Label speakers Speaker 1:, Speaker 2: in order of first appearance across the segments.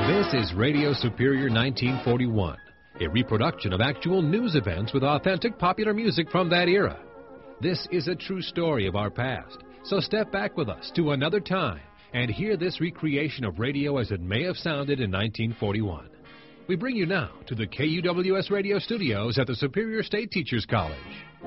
Speaker 1: This is Radio Superior 1941, a reproduction of actual news events with authentic popular music from that era. This is a true story of our past, so step back with us to another time and hear this recreation of radio as it may have sounded in 1941. We bring you now to the KUWS radio studios at the Superior State Teachers College.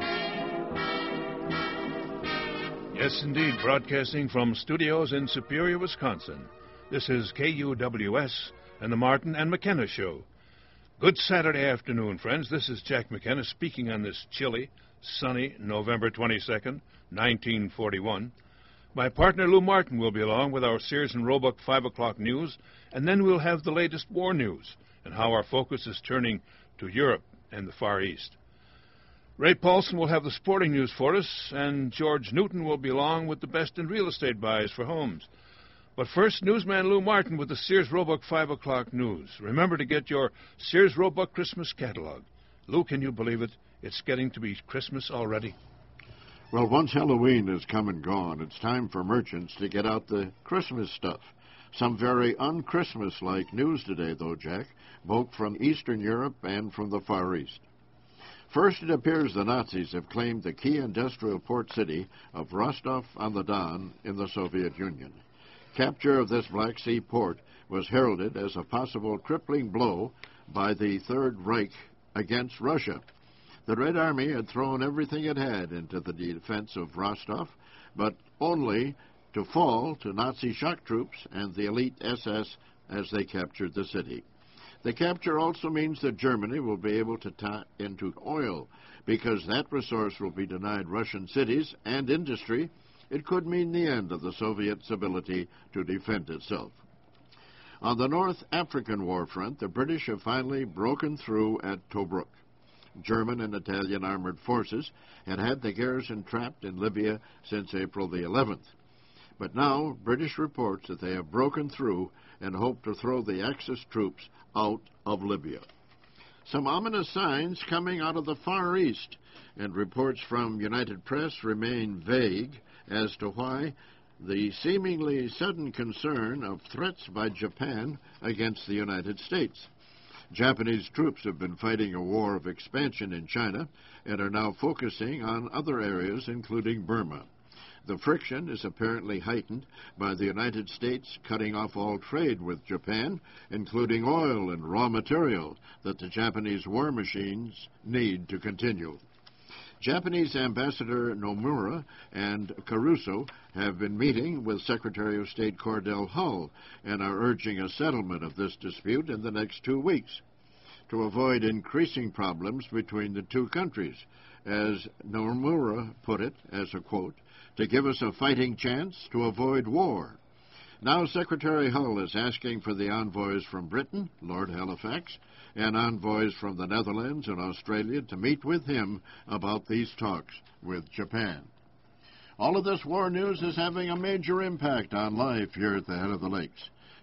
Speaker 2: Yes, indeed, broadcasting from studios in Superior, Wisconsin. This is KUWS and the Martin and McKenna Show. Good Saturday afternoon, friends. This is Jack McKenna speaking on this chilly, sunny November 22nd, 1941. My partner Lou Martin will be along with our Sears and Roebuck 5 o'clock news, and then we'll have the latest war news and how our focus is turning to Europe and the Far East. Ray Paulson will have the sporting news for us, and George Newton will be along with the best in real estate buys for homes. But first, newsman Lou Martin with the Sears Roebuck 5 o'clock news. Remember to get your Sears Roebuck Christmas catalog. Lou, can you believe it? It's getting to be Christmas already.
Speaker 3: Well, once Halloween has come and gone, it's time for merchants to get out the Christmas stuff. Some very un-Christmas-like news today, though, Jack, both from Eastern Europe and from the Far East. First, it appears the Nazis have claimed the key industrial port city of Rostov-on-the-Don in the Soviet Union. Capture of this Black Sea port was heralded as a possible crippling blow by the Third Reich against Russia. The Red Army had thrown everything it had into the defense of Rostov, but only to fall to Nazi shock troops and the elite SS as they captured the city. The capture also means that Germany will be able to tap into oil. Because that resource will be denied Russian cities and industry, it could mean the end of the Soviets' ability to defend itself. On the North African war front, the British have finally broken through at Tobruk. German and Italian armored forces had the garrison trapped in Libya since April the 11th. But now British reports that they have broken through and hope to throw the Axis troops out of Libya. Some ominous signs coming out of the Far East, and reports from United Press remain vague as to why the seemingly sudden concern of threats by Japan against the United States. Japanese troops have been fighting a war of expansion in China and are now focusing on other areas, including Burma. The friction is apparently heightened by the United States cutting off all trade with Japan, including oil and raw material that the Japanese war machines need to continue. Japanese Ambassador Nomura and Caruso have been meeting with Secretary of State Cordell Hull and are urging a settlement of this dispute in the next 2 weeks to avoid increasing problems between the two countries. As Nomura put it, as a quote, to give us a fighting chance to avoid war. Now Secretary Hull is asking for the envoys from Britain, Lord Halifax, and envoys from the Netherlands and Australia to meet with him about these talks with Japan. All of this war news is having a major impact on life here at the head of the lakes.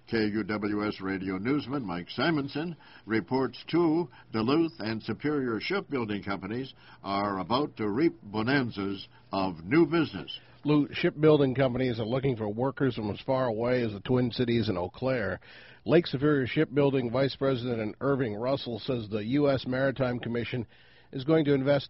Speaker 3: KUWS radio newsman Mike Simonson reports two Duluth and Superior shipbuilding companies are about to reap bonanzas of new business.
Speaker 4: Lou, shipbuilding companies are looking for workers from as far away as the Twin Cities and Eau Claire. Lake Superior Shipbuilding Vice President Irving Russell says the U.S. Maritime Commission is going to invest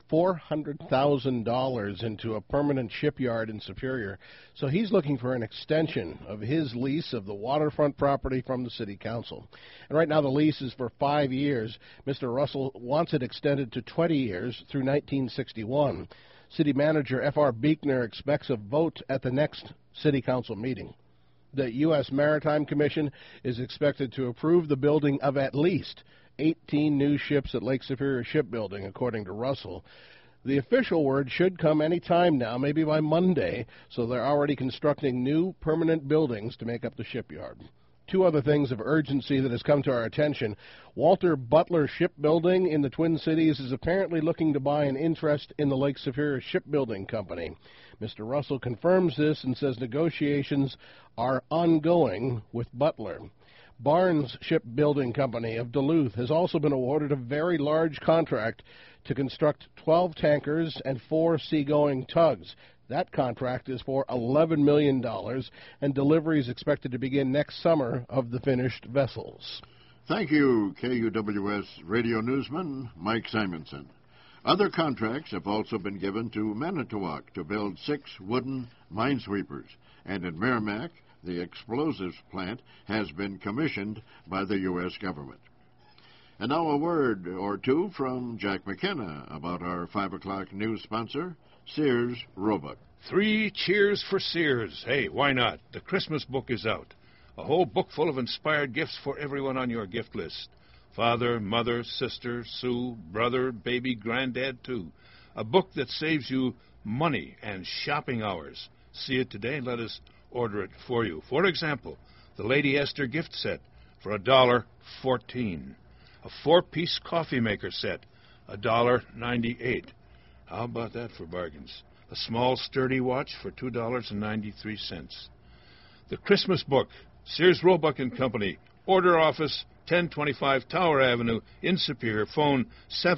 Speaker 4: $400,000 into a permanent shipyard in Superior. So he's looking for an extension of his lease of the waterfront property from the City Council. And right now the lease is for 5 years. Mr. Russell wants it extended to 20 years through 1961. City Manager F.R. Buechner expects a vote at the next City Council meeting. The U.S. Maritime Commission is expected to approve the building of at least 18 new ships at Lake Superior Shipbuilding, according to Russell. The official word should come any time now, maybe by Monday, so they're already constructing new permanent buildings to make up the shipyard. Two other things of urgency that has come to our attention. Walter Butler Shipbuilding in the Twin Cities is apparently looking to buy an interest in the Lake Superior Shipbuilding Company. Mr. Russell confirms this and says negotiations are ongoing with Butler. Barnes Shipbuilding Company of Duluth has also been awarded a very large contract to construct 12 tankers and 4 seagoing tugs. That contract is for $11 million, and delivery is expected to begin next summer of the finished vessels.
Speaker 3: Thank you, KUWS radio newsman Mike Simonson. Other contracts have also been given to Manitowoc to build 6 wooden minesweepers, and in Merrimack, the explosives plant has been commissioned by the U.S. government. And now a word or two from Jack McKenna about our 5 o'clock news sponsor, Sears Roebuck.
Speaker 2: 3 cheers for Sears. Hey, why not? The Christmas book is out. A whole book full of inspired gifts for everyone on your gift list. Father, mother, sister, Sue, brother, baby, granddad, too. A book that saves you money and shopping hours. See it today and let us order it for you. For example, the Lady Esther gift set for $1.14. A 4-piece coffee maker set, $1.98. How about that for bargains? A small, sturdy watch for $2.93. The Christmas book, Sears Roebuck & Company, order office, 1025 Tower Avenue in Superior, phone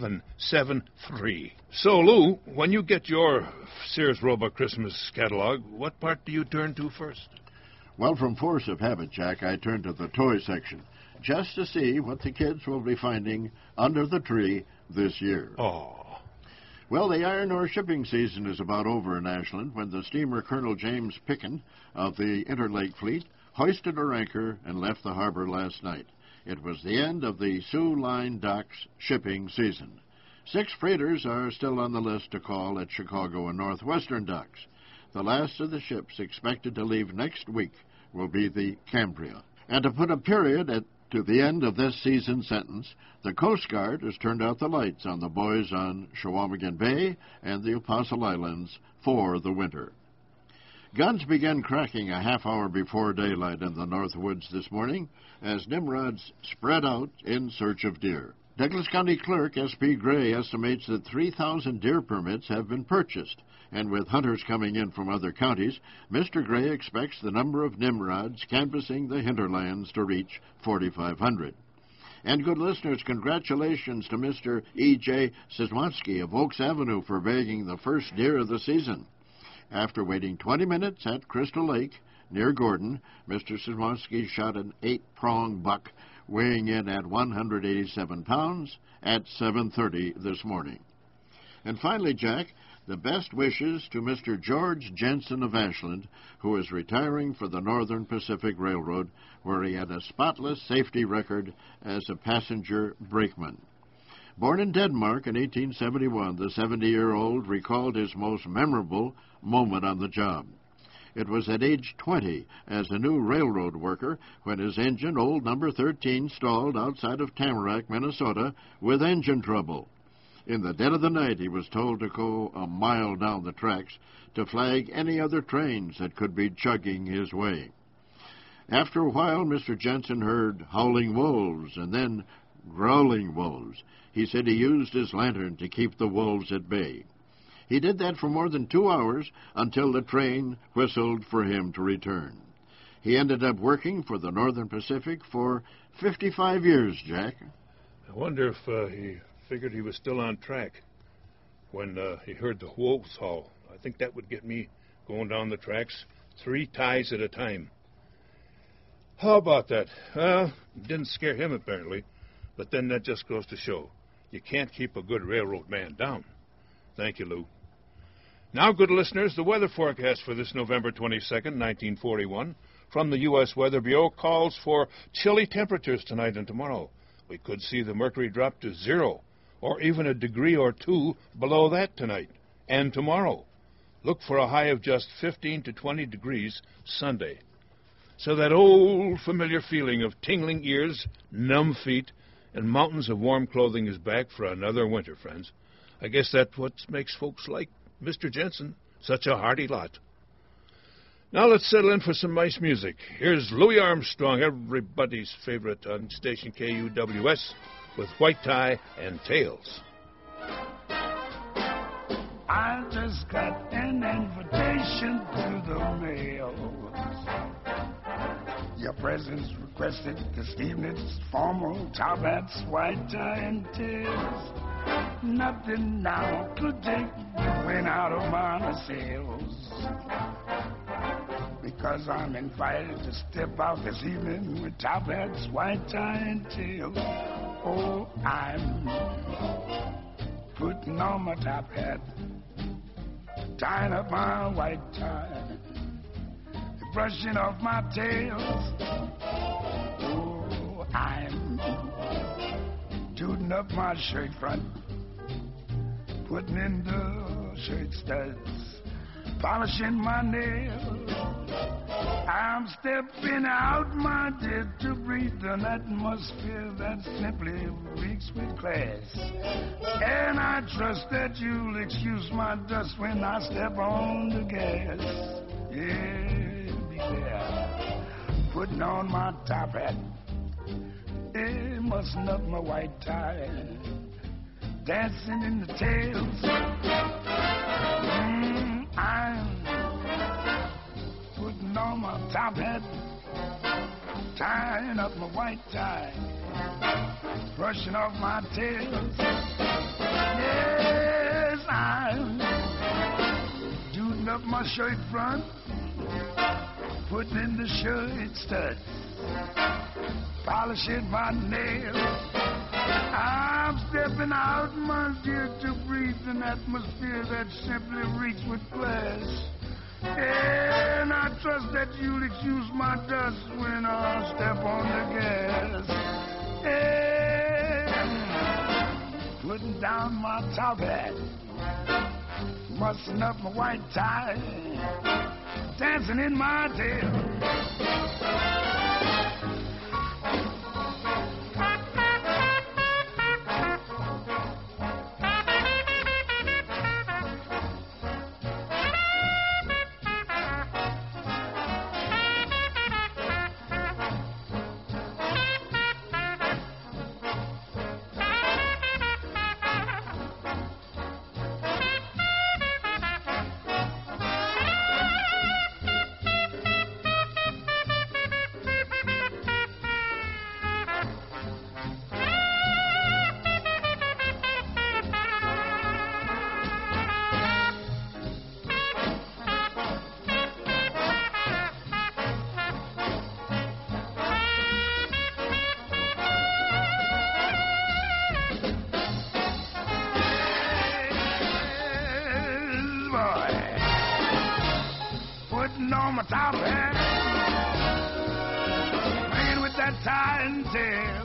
Speaker 2: 773. So, Lou, when you get your Sears Roebuck Christmas catalog, what part do you turn to first?
Speaker 3: Well, from force of habit, Jack, I turn to the toy section, just to see what the kids will be finding under the tree this year.
Speaker 2: Oh.
Speaker 3: Well, the iron ore shipping season is about over in Ashland when the steamer Colonel James Picken of the Interlake Fleet hoisted her anchor and left the harbor last night. It was the end of the Soo Line Docks shipping season. 6 freighters are still on the list to call at Chicago and Northwestern docks. The last of the ships expected to leave next week will be the Cambria. And to put a period to the end of this season's sentence, the Coast Guard has turned out the lights on the buoys on Chequamegon Bay and the Apostle Islands for the winter. Guns began cracking a half hour before daylight in the North Woods this morning as Nimrods spread out in search of deer. Douglas County Clerk S.P. Gray estimates that 3,000 deer permits have been purchased, and with hunters coming in from other counties, Mr. Gray expects the number of Nimrods canvassing the hinterlands to reach 4,500. And good listeners, congratulations to Mr. E.J. Siswansky of Oaks Avenue for bagging the first deer of the season. After waiting 20 minutes at Crystal Lake, near Gordon, Mr. Siswansky shot an 8-prong buck weighing in at 187 pounds at 7:30 this morning. And finally, Jack, the best wishes to Mr. George Jensen of Ashland, who is retiring for the Northern Pacific Railroad, where he had a spotless safety record as a passenger brakeman. Born in Denmark in 1871, the 70-year-old recalled his most memorable moment on the job. It was at age 20 as a new railroad worker when his engine, old number 13, stalled outside of Tamarack, Minnesota, with engine trouble. In the dead of the night, he was told to go a mile down the tracks to flag any other trains that could be chugging his way. After a while, Mr. Jensen heard howling wolves and then growling wolves. He said he used his lantern to keep the wolves at bay. He did that for more than 2 hours until the train whistled for him to return. He ended up working for the Northern Pacific for 55 years, Jack.
Speaker 2: I wonder if he figured he was still on track when he heard the wolves howl. I think that would get me going down the tracks 3 ties at a time. How about that? Well, it didn't scare him apparently, but then that just goes to show you can't keep a good railroad man down. Thank you, Lou. Now, good listeners, the weather forecast for this November 22nd, 1941, from the U.S. Weather Bureau calls for chilly temperatures tonight and tomorrow. We could see the mercury drop to 0, or even a degree or 2 below that tonight and tomorrow. Look for a high of just 15 to 20 degrees Sunday. So that old familiar feeling of tingling ears, numb feet, and mountains of warm clothing is back for another winter, friends. I guess that's what makes folks like Mr. Jensen such a hearty lot. Now let's settle in for some nice music. Here's Louis Armstrong, everybody's favorite on station KUWS, with White Tie and Tails.
Speaker 5: I just got an invitation through the mail. Your presence requested this evening's formal top hats, white tie, and tears. Nothing now could take the wind out of my sails, because I'm invited to step out this evening with top hats, white tie, and tails. Oh, I'm putting on my top hat, tying up my white tie, brushing off my tails. Oh, I'm tooting up my shirt front, putting in the shirt studs, polishing my nails. I'm stepping out, my dear, to breathe an atmosphere that simply reeks with class. And I trust that you'll excuse my dust when I step on the gas. Yeah, be there, putting on my top hat, mussing up my white tie, dancing in the tails. I'm putting on my top hat, tying up my white tie, brushing off my tails. Yes, I'm doing up my shirt front, putting in the shirt studs, polishing my nails. I'm stepping out, my dear, to breathe an atmosphere that simply reeks with glass. And I trust that you'll excuse my dust when I step on the gas. And putting down my top hat, mussing up my white tie, dancing in my tail. On my top hat, playing with that tie and tail.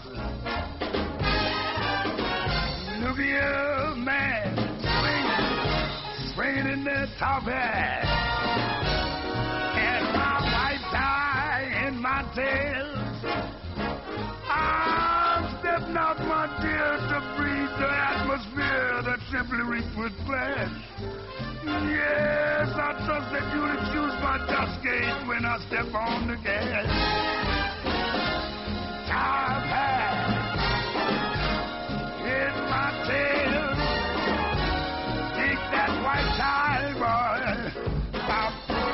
Speaker 5: Look at you, man, swinging in that top hat, and my white tie and my tail. I'm stepping out, my dear, to breathe the atmosphere that simply reeks with flesh. Yes, I trust that you'll excuse my dust gate when I step on the gas. Top hat, hit my tail, take that white tie, boy. Stop.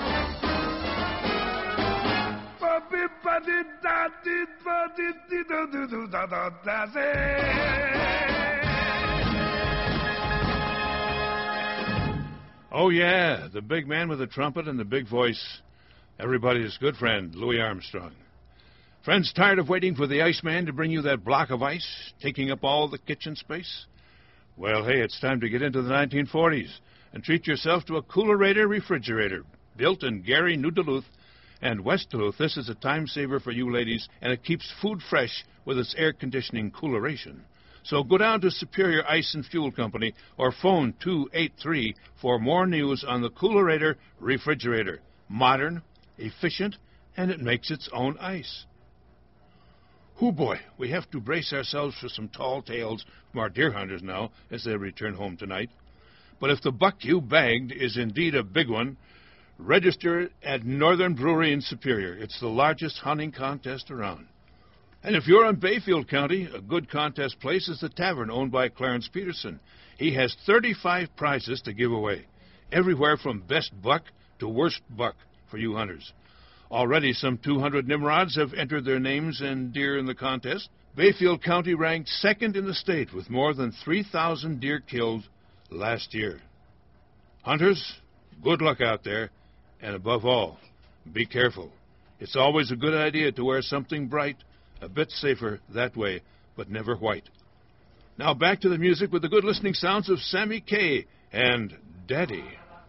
Speaker 2: Oh, yeah, the big man with the trumpet and the big voice, everybody's good friend, Louis Armstrong. Friends, tired of waiting for the Iceman to bring you that block of ice, taking up all the kitchen space? Well, hey, it's time to get into the 1940s and treat yourself to a Coolerator refrigerator, built in Gary, New Duluth, and West Duluth. This is a time saver for you ladies, and it keeps food fresh with its air conditioning cooleration. So go down to Superior Ice and Fuel Company or phone 283 for more news on the Coolerator refrigerator. Modern, efficient, and it makes its own ice. Hoo boy, we have to brace ourselves for some tall tales from our deer hunters now as they return home tonight. But if the buck you bagged is indeed a big one, register it at Northern Brewery in Superior. It's the largest hunting contest around. And if you're in Bayfield County, a good contest place is the tavern owned by Clarence Peterson. He has 35 prizes to give away, everywhere from best buck to worst buck for you hunters. Already some 200 Nimrods have entered their names and deer in the contest. Bayfield County ranked second in the state with more than 3,000 deer killed last year. Hunters, good luck out there, and above all, be careful. It's always a good idea to wear something bright, a bit safer that way, but never white. Now back to the music with the good listening sounds of Sammy Kaye and Daddy.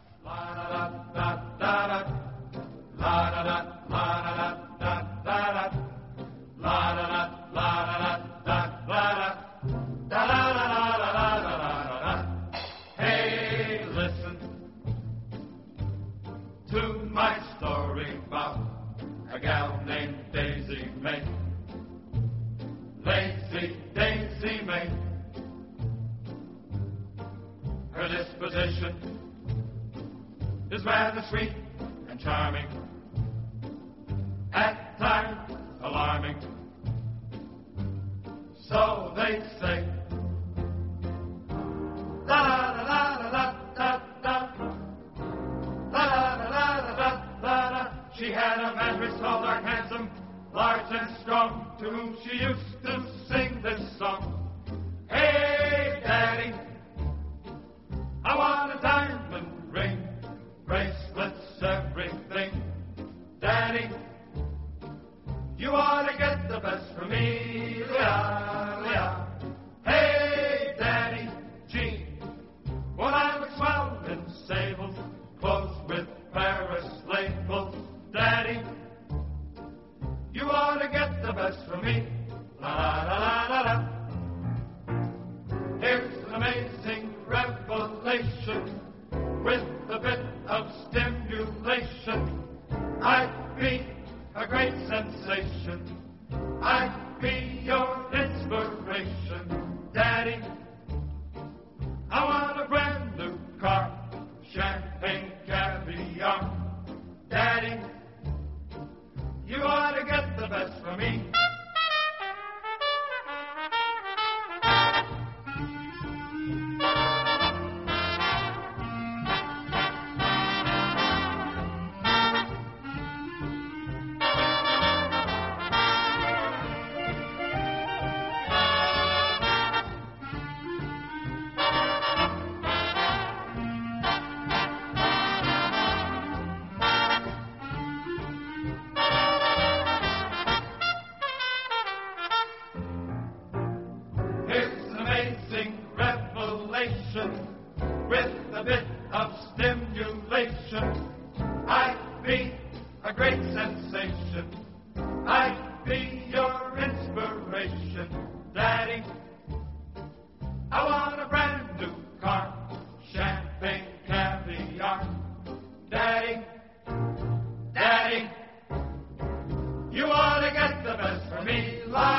Speaker 6: Hey, listen to my story about a gal named Daisy May. Lazy Daisy May. Her disposition is rather sweet and charming, at times alarming. So they say, la la la la la da da, la la la la la da da. She had a man who tall, dark, handsome, large and strong, to whom she used to sing this song. Hey, Daddy, I want a diamond ring, bracelets, everything. Daddy, you ought to get the best from me. Lea, Lea. Hey, Daddy, gee, when I look swell in sables, clothes with Paris labels. Daddy, you ought to get the best from me. La la la la la. Here's an amazing revelation with a bit of stimulation. I'd be a great sensation. I'd be your inspiration. Daddy, I want a brand new car, champagne, caviar. Daddy, you ought to get the best from me. With a bit of stimulation, I'd be a great sensation. I'd be your inspiration. Daddy, I want a brand new car, champagne, caviar. Daddy, Daddy, you ought to get the best from me.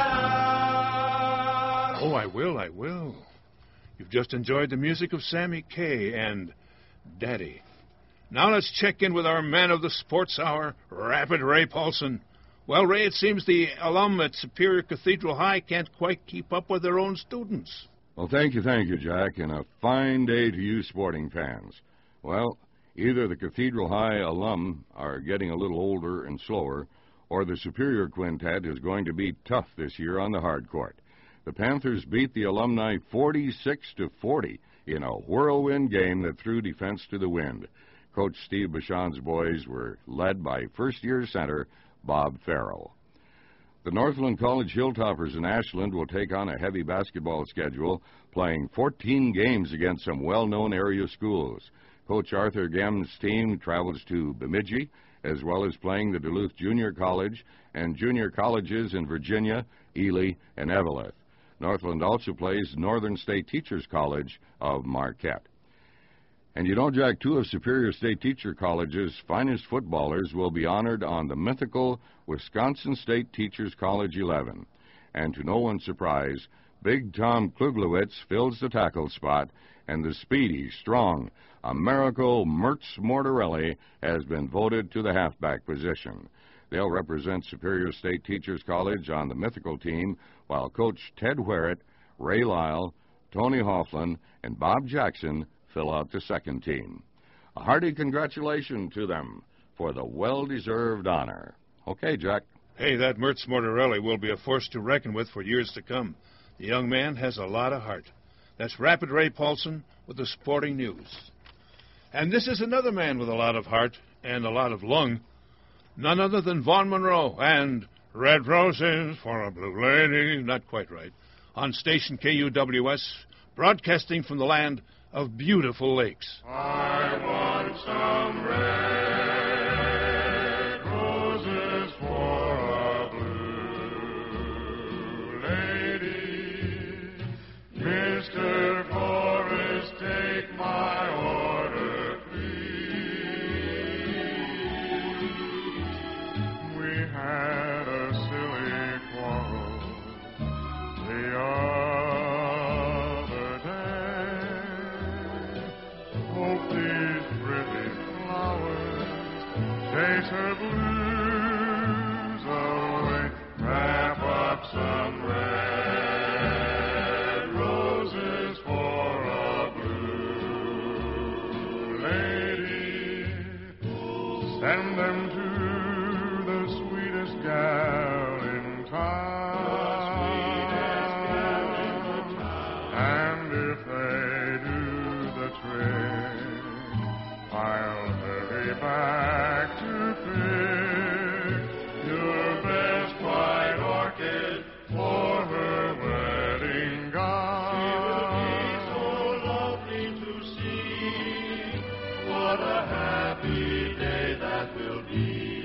Speaker 6: La-da.
Speaker 2: Oh, I will. You've just enjoyed the music of Sammy Kaye and Daddy. Now let's check in with our man of the sports hour, Rapid Ray Paulson. Well, Ray, it seems the alum at Superior Cathedral High can't quite keep up with their own students.
Speaker 7: Well, thank you, Jack, and a fine day to you sporting fans. Well, either the Cathedral High alum are getting a little older and slower, or the Superior Quintet is going to be tough this year on the hard court. The Panthers beat the alumni 46-40 in a whirlwind game that threw defense to the wind. Coach Steve Bichon's boys were led by first-year center Bob Farrell. The Northland College Hilltoppers in Ashland will take on a heavy basketball schedule, playing 14 games against some well-known area schools. Coach Arthur Gem's team travels to Bemidji, as well as playing the Duluth Junior College and junior colleges in Virginia, Ely, and Eveleth. Northland also plays Northern State Teachers College of Marquette. And you know, Jack, two of Superior State Teacher College's finest footballers will be honored on the mythical Wisconsin State Teachers College 11. And to no one's surprise, Big Tom Kluglewitz fills the tackle spot, and the speedy, strong, Americo Mertz Mortarelli has been voted to the halfback position. They'll represent Superior State Teachers College on the mythical team, while Coach Ted Hueret, Ray Lyle, Tony Hofflin, and Bob Jackson fill out the second team. A hearty congratulations to them for the well-deserved honor. Okay, Jack.
Speaker 2: Hey, that Mertz Mortarelli will be a force to reckon with for years to come. The young man has a lot of heart. That's Rapid Ray Paulson with the sporting news. And this is another man with a lot of heart and a lot of lung. None other than Vaughn Monroe and Red Roses for a Blue Lady. Not quite right. On station KUWS, broadcasting from the land of beautiful lakes.
Speaker 8: I want some red roses for a blue lady. Mr. Forrest, take my order, please. We had a silly quarrel the other day. Hope these pretty flowers chase her blues away. Wrap up some red roses for a blue lady. Send them to the sweetest gal in town. And if they do the trick, I'll hurry back to pick your best white orchid for her wedding gown. She will be so lovely to see. What a happy day that will be.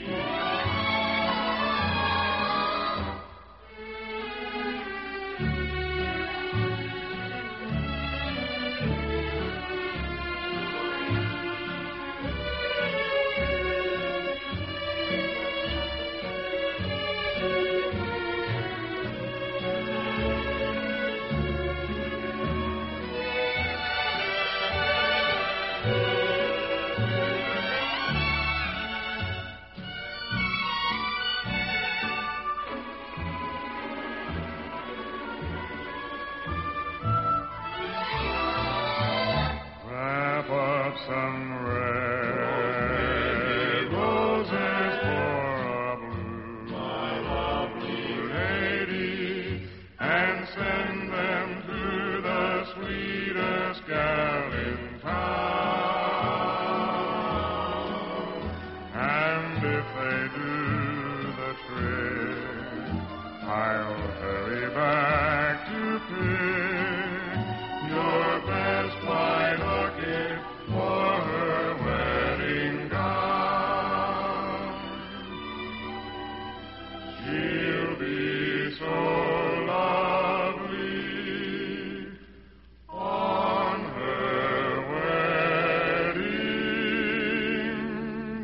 Speaker 8: Wrap up some red roses for a blue, my lovely lady, and send them to the sweetest gal in town. And if they do the trick, I'll hurry back to pick your best white orchid for her wedding gown. She'll be so lovely on her wedding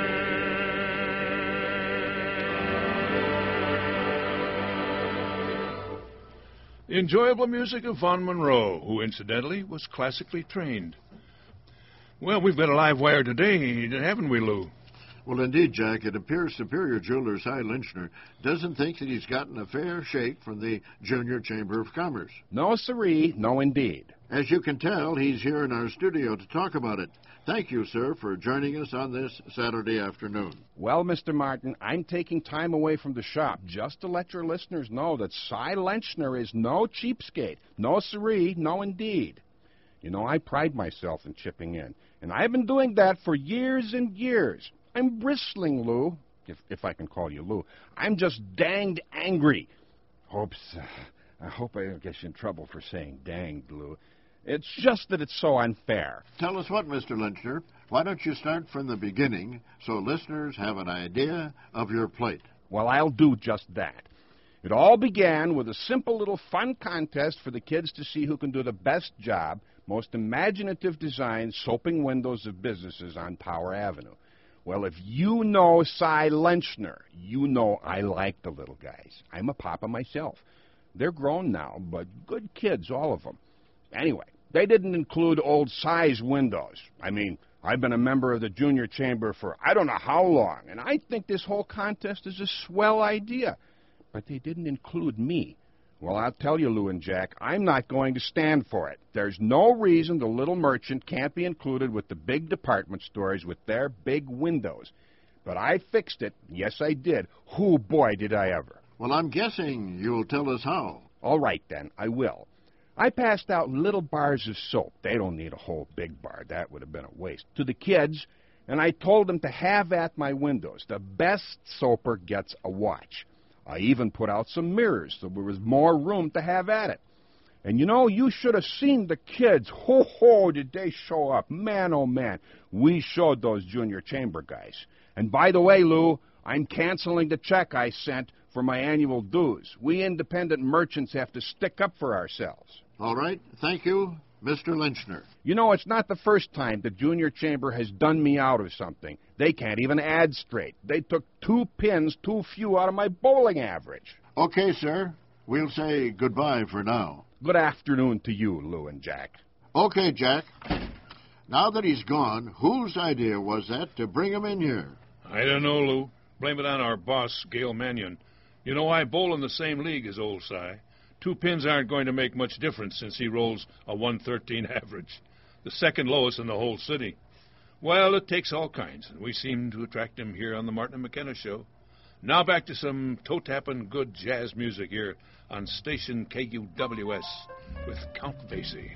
Speaker 8: day.
Speaker 2: The enjoyable music of Vaughn Monroe, who incidentally was classically trained. Well, we've got a live wire today, haven't we, Lou?
Speaker 3: Well, indeed, Jack, it appears Superior Jeweler Cy Lynchner doesn't think that he's gotten a fair shake from the Junior Chamber of Commerce.
Speaker 4: No, siree, no, indeed.
Speaker 3: As you can tell, he's here in our studio to talk about it. Thank you, sir, for joining us on this Saturday afternoon.
Speaker 4: Well, Mr. Martin, I'm taking time away from the shop just to let your listeners know that Cy Lynchner is no cheapskate. No, siree, no, indeed. You know, I pride myself in chipping in, and I've been doing that for years and years. I'm bristling, Lou, if I can call you Lou. I'm just danged angry. I hope I don't get you in trouble for saying danged, Lou. It's just that it's so unfair.
Speaker 3: Tell us what, Mr. Lynchner. Why don't you start from the beginning so listeners have an idea of your plate?
Speaker 4: Well, I'll do just that. It all began with a simple little fun contest for the kids to see who can do the best job, most imaginative design soaping windows of businesses on Power Avenue. Well, if you know Cy Lynchner, you know I like the little guys. I'm a papa myself. They're grown now, but good kids, all of them. Anyway, they didn't include old Cy's windows. I mean, I've been a member of the Junior Chamber for I don't know how long, and I think this whole contest is a swell idea. But they didn't include me.
Speaker 9: Well, I'll tell you, Lou and Jack, I'm not going to stand for it. There's no reason the little merchant can't be included with the big department stores with their big windows. But I fixed it. Yes, I did. Who, boy, did I ever.
Speaker 3: Well, I'm guessing you'll tell us how.
Speaker 9: All right, then, I will. I passed out little bars of soap. They don't need a whole big bar. That would have been a waste. To the kids, and I told them to have at my windows. The best soaper gets a watch. I even put out some mirrors so there was more room to have at it. And, you know, you should have seen the kids. Ho, did they show up. Man, oh, man. We showed those junior chamber guys. And by the way, Lou, I'm canceling the check I sent for my annual dues. We independent merchants have to stick up for ourselves.
Speaker 3: All right. Thank you, Mr. Lynchner.
Speaker 9: You know, it's not the first time the junior chamber has done me out of something. They can't even add straight. They took 2 pins too few out of my bowling average.
Speaker 3: Okay, sir. We'll say goodbye for now.
Speaker 9: Good afternoon to you, Lou and Jack.
Speaker 3: Okay, Jack. Now that he's gone, whose idea was that to bring him in here?
Speaker 2: I don't know, Lou. Blame it on our boss, Gail Mannion. You know, I bowl in the same league as old Si. 2 pins aren't going to make much difference since he rolls a 113 average, the second lowest in the whole city. Well, it takes all kinds, and we seem to attract him here on the Martin and McKenna Show. Now back to some toe-tapping good jazz music here on station KUWS with Count Basie.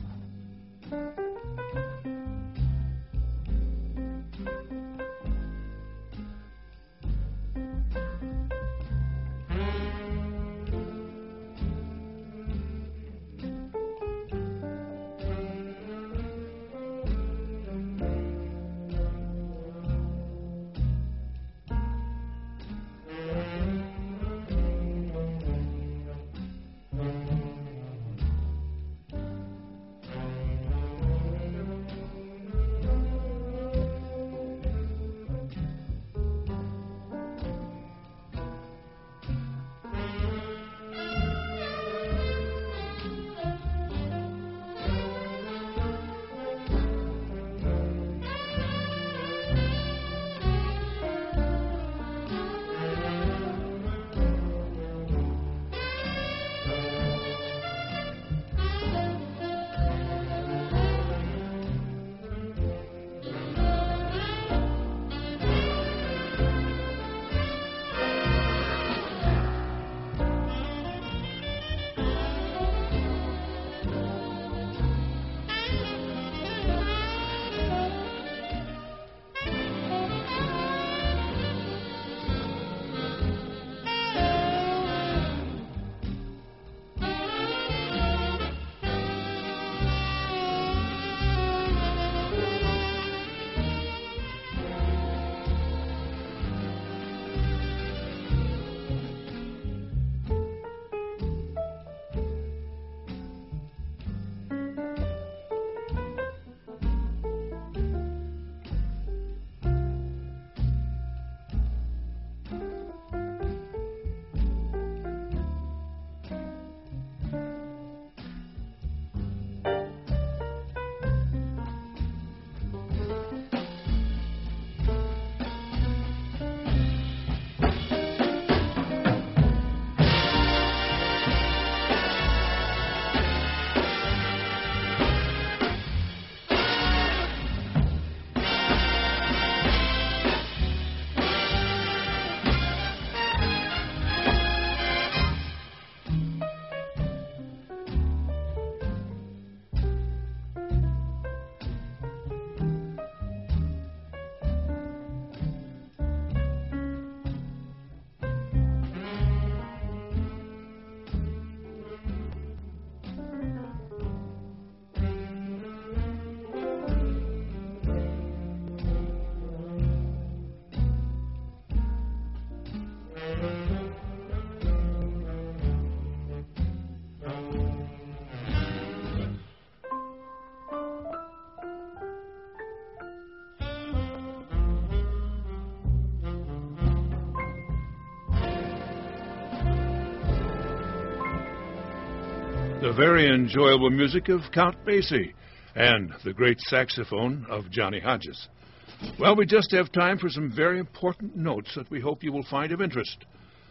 Speaker 2: The very enjoyable music of Count Basie and the great saxophone of Johnny Hodges. Well, we just have time for some very important notes that we hope you will find of interest.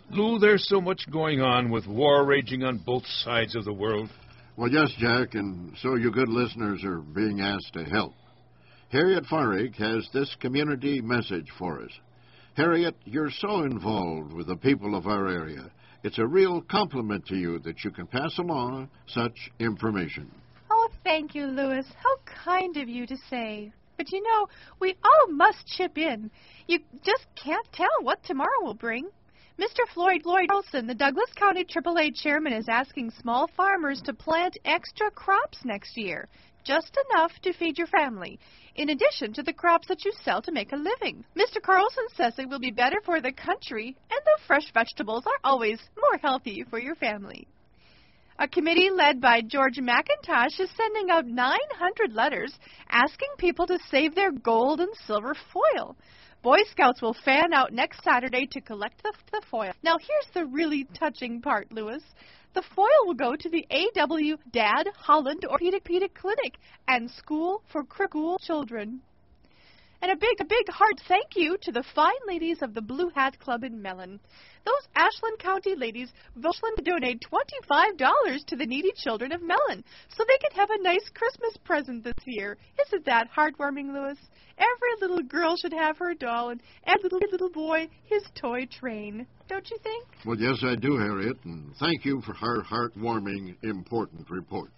Speaker 2: Lou, there's so much going on with war raging on both sides of the world.
Speaker 3: Well, yes, Jack, and so you good listeners are being asked to help. Harriet Farrig has this community message for us. Harriet, you're so involved with the people of our area. It's a real compliment to you that you can pass along such information.
Speaker 10: Oh, thank you, Louis. How kind of you to say. But you know, we all must chip in. You just can't tell what tomorrow will bring. Mr. Floyd Carlson, the Douglas County AAA chairman, is asking small farmers to plant extra crops next year, just enough to feed your family, in addition to the crops that you sell to make a living. Mr. Carlson says it will be better for the country, and the fresh vegetables are always more healthy for your family. A committee led by George McIntosh is sending out 900 letters asking people to save their gold and silver foil. Boy Scouts will fan out next Saturday to collect the foil. Now, here's the really touching part, Louis. The foil will go to the A.W. Dad Holland Orthopedic Clinic and School for Crippled Children. And a big heart thank you to the fine ladies of the Blue Hat Club in Mellon. Those Ashland County ladies voted to donate $25 to the needy children of Mellon so they could have a nice Christmas present this year. Isn't that heartwarming, Louis? Every little girl should have her doll, and every little boy his toy train. Don't you think?
Speaker 3: Well, yes, I do, Harriet, and thank you for her heartwarming, important report.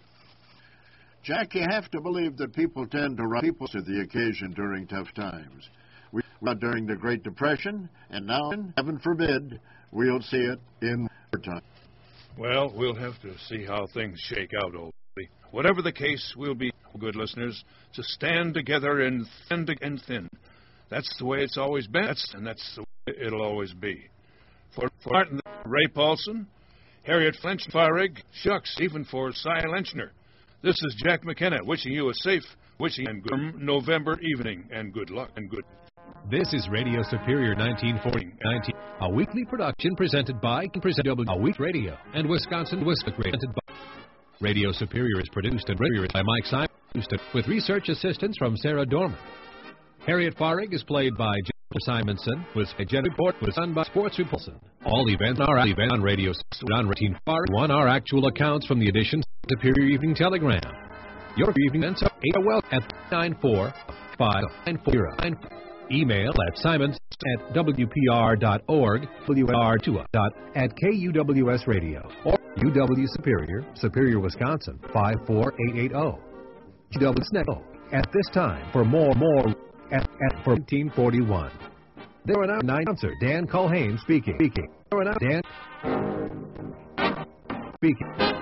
Speaker 3: Jack, you have to believe that people tend to rise to the occasion during tough times. We saw it during the Great Depression, and now, heaven forbid, we'll see it in our time.
Speaker 2: Well, we'll have to see how things shake out, old lady. Whatever the case, we'll be, good listeners, to stand together and thin. That's the way it's always been, and that's the way it'll always be. For Martin, Ray Paulson, Harriet Flench Farrig, shucks, even for Cy Lenchner. This is Jack McKenna wishing you a safe, and good November evening, and good luck and good.
Speaker 1: This is Radio Superior 1940, a weekly production presented by A Radio and Wisconsin presented by Radio Superior is produced and rated by Mike Simon, with research assistance from Sarah Dorman. Harriet Farrig is played by Jennifer Simonson, with Jennifer Report was done by Sports Repulsion. All events are on Radio on 18 1 are actual accounts from the edition Superior Evening Telegram. Your evening events are well at 94594. Email at simons@wpr.org, WR2 at KUWS Radio, or UW Superior, Superior, Wisconsin, 54880. GW at this time for more at 1441. There are now announcer Dan Culhane speaking. There are now Dan speaking.